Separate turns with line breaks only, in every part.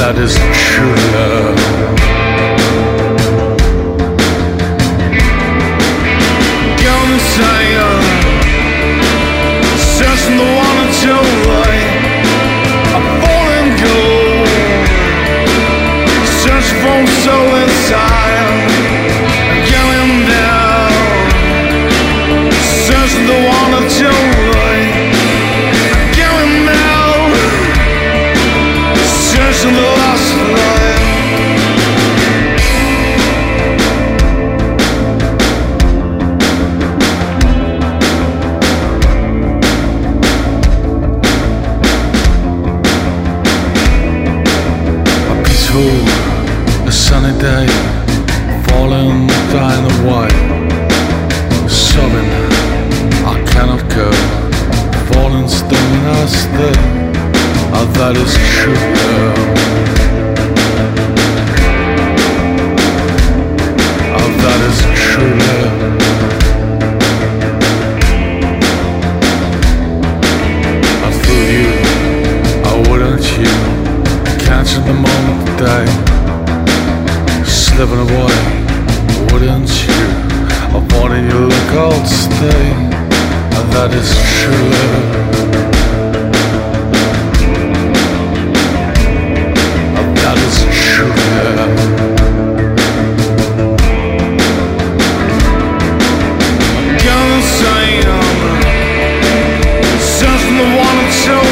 that is true love. Gonna say searching the one until I fall and go, search for soul inside, going down, searching the one until going down, searching the lost life. A sunny day, falling, dying away, sobbing, I cannot go, falling, stoned, I stay. Oh, that is true love. Oh, that is true love. I feel you, oh, wouldn't you? Catching the moment today, slipping away, wouldn't you? I wanted you to look old, stay, and that is true love. And that is true love. I'm gonna say searching the one until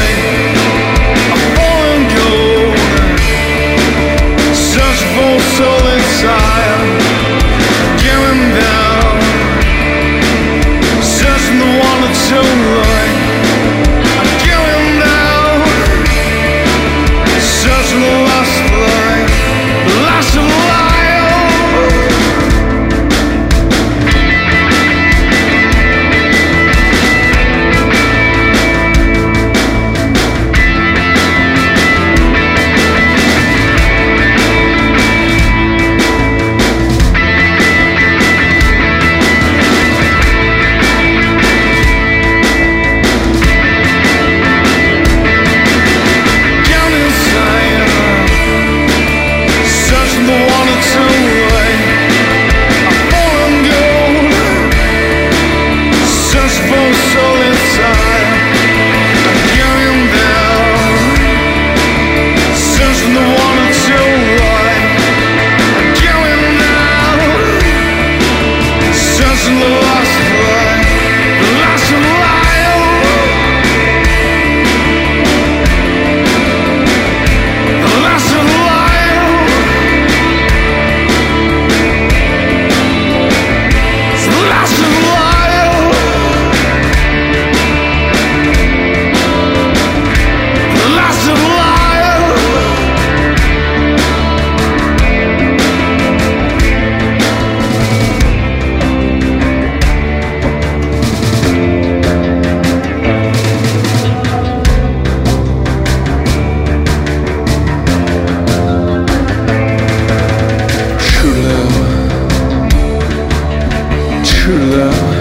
soul inside, going down, searching the one until I'm going down, searching the last light, the last of true love.